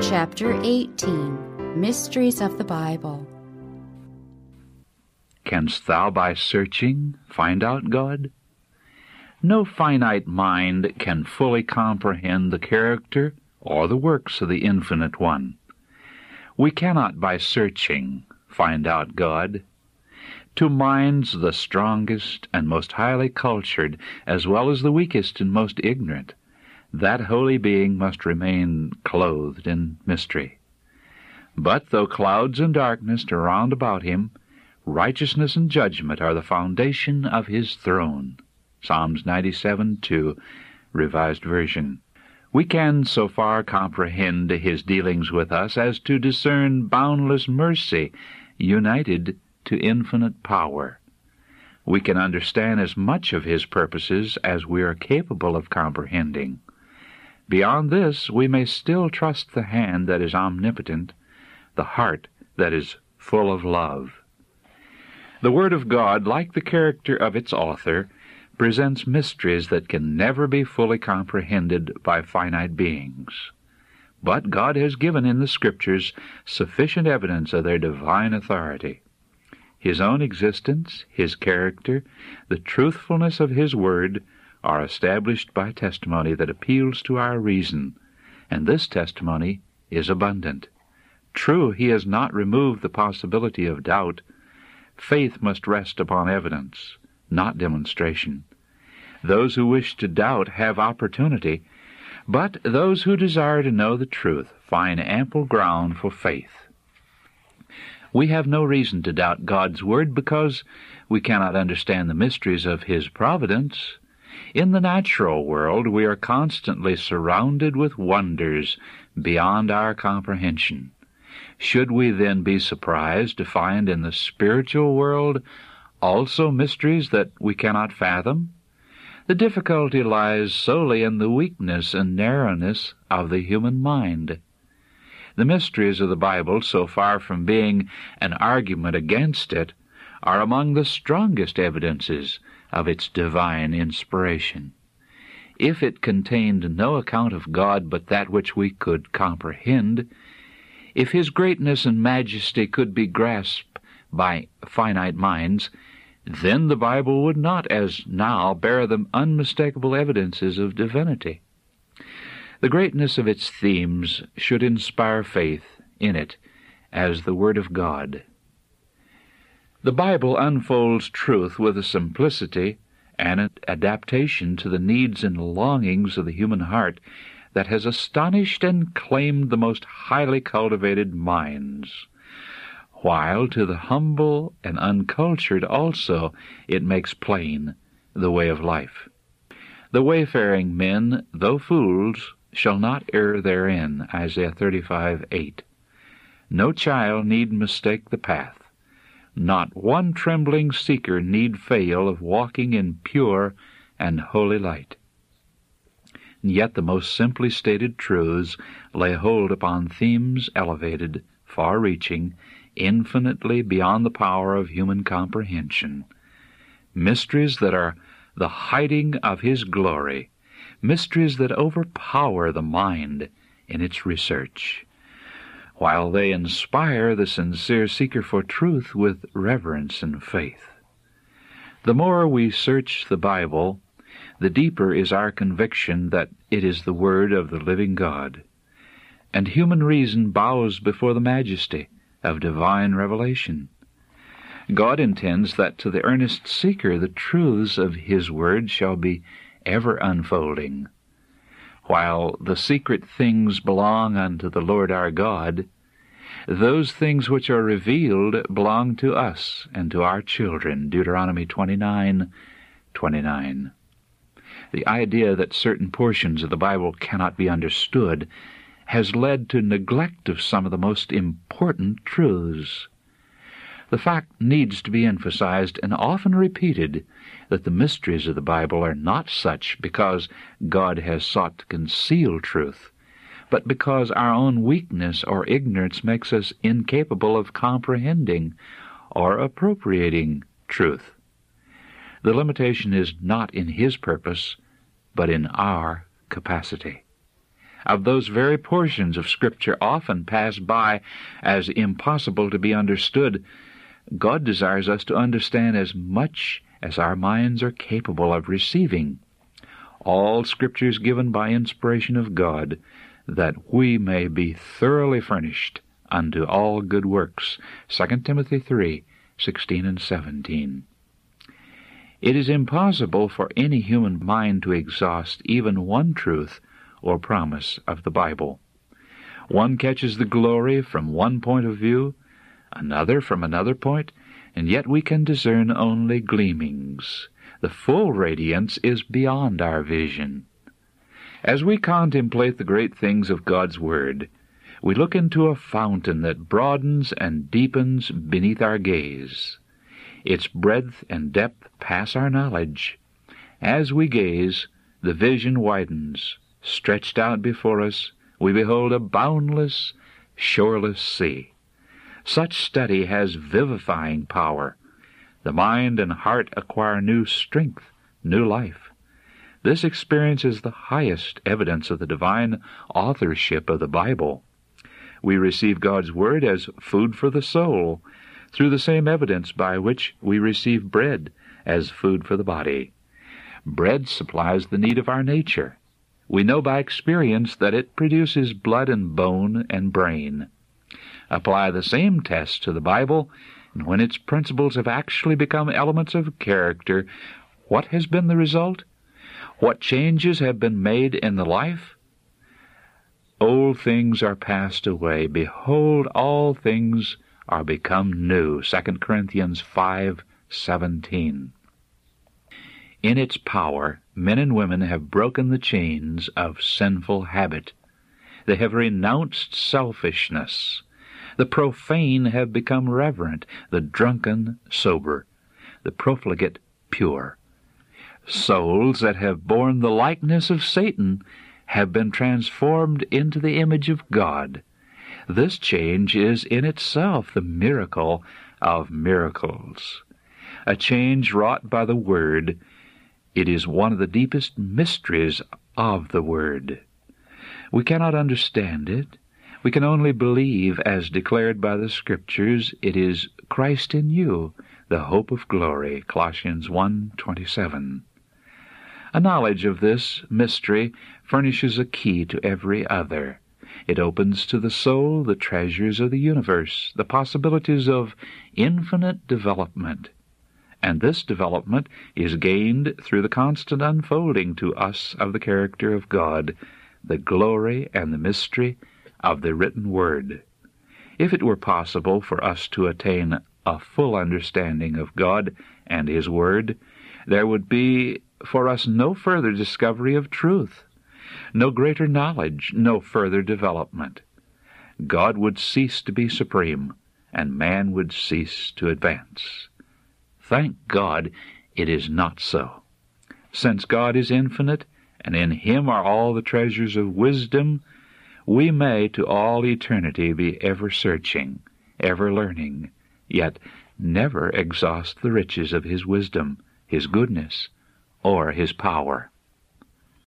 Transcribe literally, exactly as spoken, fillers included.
Chapter eighteen. Mysteries of the Bible. Canst thou by searching find out God? No finite mind can fully comprehend the character or the works of the Infinite One. We cannot by searching find out God. To minds the strongest and most highly cultured, as well as the weakest and most ignorant, that holy being must remain clothed in mystery. But though clouds and darkness are round about him, righteousness and judgment are the foundation of his throne. Psalms ninety-seven two, Revised Version. We can so far comprehend his dealings with us as to discern boundless mercy united to infinite power. We can understand as much of his purposes as we are capable of comprehending. Beyond this, we may still trust the hand that is omnipotent, the heart that is full of love. The Word of God, like the character of its author, presents mysteries that can never be fully comprehended by finite beings. But God has given in the Scriptures sufficient evidence of their divine authority. His own existence, his character, the truthfulness of his Word are established by testimony that appeals to our reason, and this testimony is abundant. True, he has not removed the possibility of doubt. Faith must rest upon evidence, not demonstration. Those who wish to doubt have opportunity, but those who desire to know the truth find ample ground for faith. We have no reason to doubt God's Word because we cannot understand the mysteries of his providence. In the natural world, we are constantly surrounded with wonders beyond our comprehension. Should we then be surprised to find in the spiritual world also mysteries that we cannot fathom? The difficulty lies solely in the weakness and narrowness of the human mind. The mysteries of the Bible, so far from being an argument against it, are among the strongest evidences of its divine inspiration. If it contained no account of God but that which we could comprehend, if his greatness and majesty could be grasped by finite minds, then the Bible would not, as now, bear the unmistakable evidences of divinity. The greatness of its themes should inspire faith in it as the Word of God. The Bible unfolds truth with a simplicity and an adaptation to the needs and longings of the human heart that has astonished and claimed the most highly cultivated minds, while to the humble and uncultured also it makes plain the way of life. The wayfaring men, though fools, shall not err therein, Isaiah thirty-five eight. No child need mistake the path. Not one trembling seeker need fail of walking in pure and holy light. Yet the most simply stated truths lay hold upon themes elevated, far-reaching, infinitely beyond the power of human comprehension. Mysteries that are the hiding of his glory, mysteries that overpower the mind in its research, while they inspire the sincere seeker for truth with reverence and faith. The more we search the Bible, the deeper is our conviction that it is the Word of the living God, and human reason bows before the majesty of divine revelation. God intends that to the earnest seeker the truths of his Word shall be ever unfolding. While the secret things belong unto the Lord our God, those things which are revealed belong to us and to our children. Deuteronomy twenty-nine twenty-nine. The idea that certain portions of the Bible cannot be understood has led to neglect of some of the most important truths. The fact needs to be emphasized and often repeated that the mysteries of the Bible are not such because God has sought to conceal truth, but because our own weakness or ignorance makes us incapable of comprehending or appropriating truth. The limitation is not in his purpose, but in our capacity. of those very portions of Scripture often pass by as impossible to be understood, God desires us to understand as much as our minds are capable of receiving. All Scripture is given by inspiration of God, that we may be thoroughly furnished unto all good works. Second Timothy three, sixteen and seventeen. It is impossible for any human mind to exhaust even one truth or promise of the Bible. One catches the glory from one point of view, another from another point, and yet we can discern only gleamings. The full radiance is beyond our vision. As we contemplate the great things of God's Word, we look into a fountain that broadens and deepens beneath our gaze. Its breadth and depth pass our knowledge. As we gaze, the vision widens. Stretched out before us, we behold a boundless, shoreless sea. Such study has vivifying power. The mind and heart acquire new strength, new life. This experience is the highest evidence of the divine authorship of the Bible. We receive God's Word as food for the soul, through the same evidence by which we receive bread as food for the body. Bread supplies the need of our nature. We know by experience that it produces blood and bone and brain. Apply the same test to the Bible, and when its principles have actually become elements of character, what has been the result? What changes have been made in the life? Old things are passed away. Behold, all things are become new. Second Corinthians five seventeen. In its power, men and women have broken the chains of sinful habit. They have renounced selfishness. The profane have become reverent, the drunken sober, the profligate pure. Souls that have borne the likeness of Satan have been transformed into the image of God. This change is in itself the miracle of miracles. A change wrought by the Word. It is one of the deepest mysteries of the Word. We cannot understand it. We can only believe, as declared by the Scriptures, it is Christ in you, the hope of glory, Colossians one twenty-seven. A knowledge of this mystery furnishes a key to every other. It opens to the soul the treasures of the universe, the possibilities of infinite development. And this development is gained through the constant unfolding to us of the character of God, the glory and the mystery of the written Word. If it were possible for us to attain a full understanding of God and His Word, there would be for us no further discovery of truth, no greater knowledge, no further development. God would cease to be supreme, and man would cease to advance. Thank God it is not so. Since God is infinite, and in Him are all the treasures of wisdom, we may to all eternity be ever searching, ever learning, yet never exhaust the riches of His wisdom, His goodness, or His power.